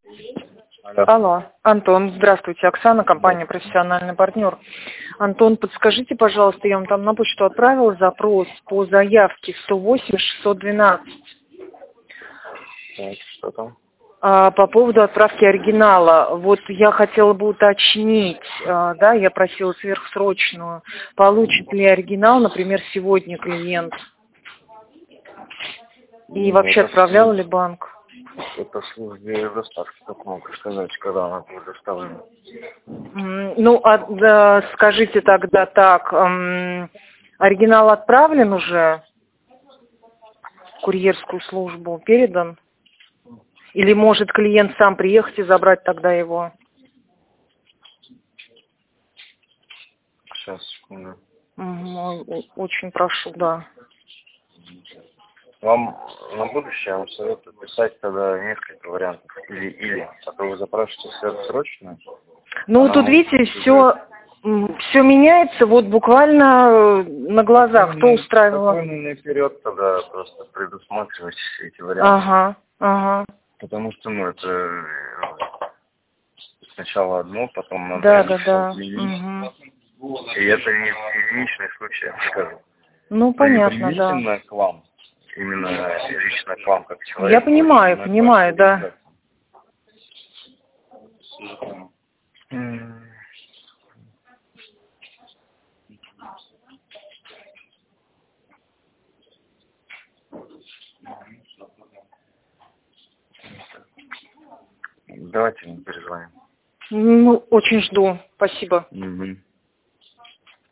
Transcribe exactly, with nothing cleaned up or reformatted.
Алло. Алло, Антон, здравствуйте, Оксана, компания «Профессиональный партнер». Антон, подскажите, пожалуйста, я вам там на почту отправила запрос по заявке сто восемь шестьсот двенадцать. Так, что там? А, по поводу отправки оригинала. Вот я хотела бы уточнить, а, да, я просила сверхсрочную. Получит ли оригинал, например, сегодня клиент? И Ну, вообще это отправлял служба- ли банк? Это службе доставки, как могу сказать, когда она будет доставлена. М, Ну, а, да, скажите тогда так, м, оригинал отправлен уже в курьерскую службу, передан? Или может клиент сам приехать и забрать тогда его? Сейчас, секунду. Мгм, о- о- Очень прошу, да. Вам на будущее я вам советую писать тогда несколько вариантов. Или, или, а то вы запрашиваете сверхсрочно. Ну, Она тут, может видите, быть все, уже... все меняется вот буквально э, на глазах. Кто устраивало? Спокойно наперед тогда просто предусматривать все эти варианты. Ага, ага. Потому что, ну, это э, сначала одно, потом надо Да, да, это да. изменить. Мгм. И это не единичный случай, я вам скажу. Ну, Но не понятно, да. применительно к вам, именно лично к вам как Я человеку, понимаю, именно к понимаю, вашей да. организации. М, Давайте мы перезвоним. Ну, очень жду. Спасибо. Мгм.